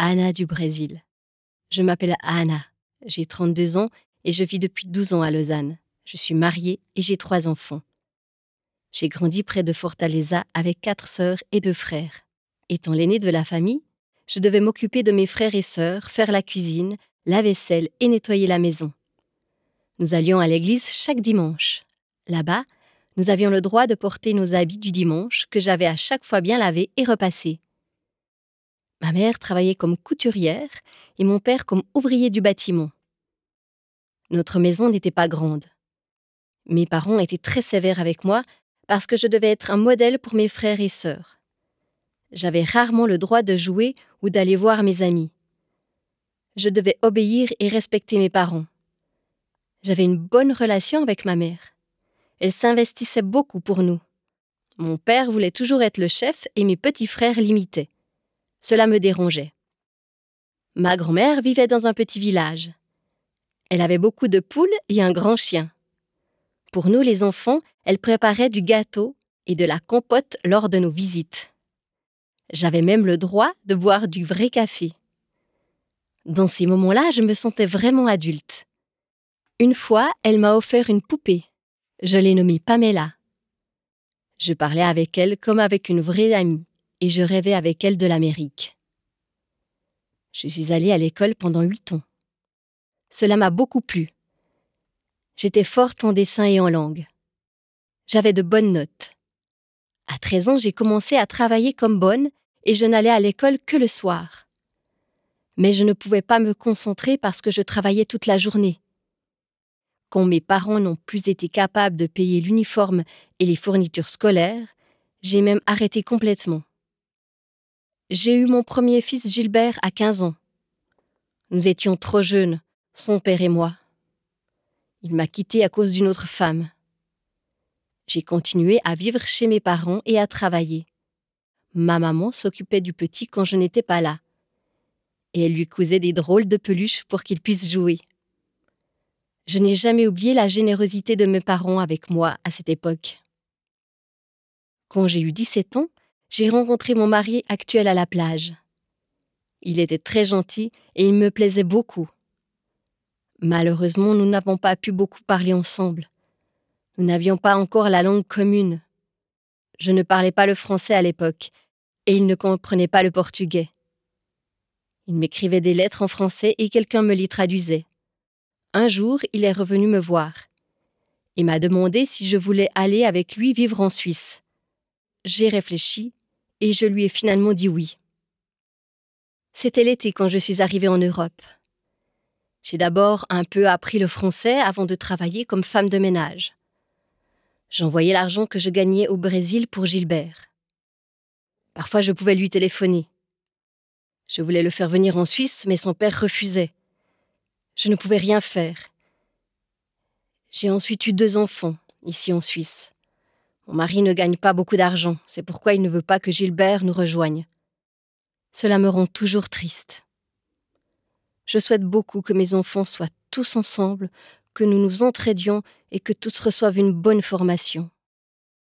Anna du Brésil. Je m'appelle Anna, j'ai 32 ans et je vis depuis 12 ans à Lausanne. Je suis mariée et j'ai 3 enfants. J'ai grandi près de Fortaleza avec 4 sœurs et 2 frères. Étant l'aînée de la famille, je devais m'occuper de mes frères et sœurs, faire la cuisine, la vaisselle et nettoyer la maison. Nous allions à l'église chaque dimanche. Là-bas, nous avions le droit de porter nos habits du dimanche que j'avais à chaque fois bien lavés et repassés. Ma mère travaillait comme couturière et mon père comme ouvrier du bâtiment. Notre maison n'était pas grande. Mes parents étaient très sévères avec moi parce que je devais être un modèle pour mes frères et sœurs. J'avais rarement le droit de jouer ou d'aller voir mes amis. Je devais obéir et respecter mes parents. J'avais une bonne relation avec ma mère. Elle s'investissait beaucoup pour nous. Mon père voulait toujours être le chef et mes petits frères l'imitaient. Cela me dérangeait. Ma grand-mère vivait dans un petit village. Elle avait beaucoup de poules et un grand chien. Pour nous les enfants, elle préparait du gâteau et de la compote lors de nos visites. J'avais même le droit de boire du vrai café. Dans ces moments-là, je me sentais vraiment adulte. Une fois, elle m'a offert une poupée. Je l'ai nommée Pamela. Je parlais avec elle comme avec une vraie amie et je rêvais avec elle de l'Amérique. Je suis allée à l'école pendant 8 ans. Cela m'a beaucoup plu. J'étais forte en dessin et en langue. J'avais de bonnes notes. À 13 ans, j'ai commencé à travailler comme bonne et je n'allais à l'école que le soir. Mais je ne pouvais pas me concentrer parce que je travaillais toute la journée. Quand mes parents n'ont plus été capables de payer l'uniforme et les fournitures scolaires, j'ai même arrêté complètement. J'ai eu mon premier fils Gilbert à 15 ans. Nous étions trop jeunes, son père et moi. Il m'a quittée à cause d'une autre femme. J'ai continué à vivre chez mes parents et à travailler. Ma maman s'occupait du petit quand je n'étais pas là. Et elle lui cousait des drôles de peluches pour qu'il puisse jouer. Je n'ai jamais oublié la générosité de mes parents avec moi à cette époque. Quand j'ai eu 17 ans, j'ai rencontré mon mari actuel à la plage. Il était très gentil et il me plaisait beaucoup. Malheureusement, nous n'avons pas pu beaucoup parler ensemble. Nous n'avions pas encore la langue commune. Je ne parlais pas le français à l'époque et il ne comprenait pas le portugais. Il m'écrivait des lettres en français et quelqu'un me les traduisait. Un jour, il est revenu me voir. Il m'a demandé si je voulais aller avec lui vivre en Suisse. J'ai réfléchi et je lui ai finalement dit oui. C'était l'été quand je suis arrivée en Europe. J'ai d'abord un peu appris le français avant de travailler comme femme de ménage. J'envoyais l'argent que je gagnais au Brésil pour Gilbert. Parfois, je pouvais lui téléphoner. Je voulais le faire venir en Suisse, mais son père refusait. Je ne pouvais rien faire. J'ai ensuite eu 2 enfants, ici en Suisse. Mon mari ne gagne pas beaucoup d'argent, c'est pourquoi il ne veut pas que Gilbert nous rejoigne. Cela me rend toujours triste. Je souhaite beaucoup que mes enfants soient tous ensemble, que nous nous entraidions et que tous reçoivent une bonne formation.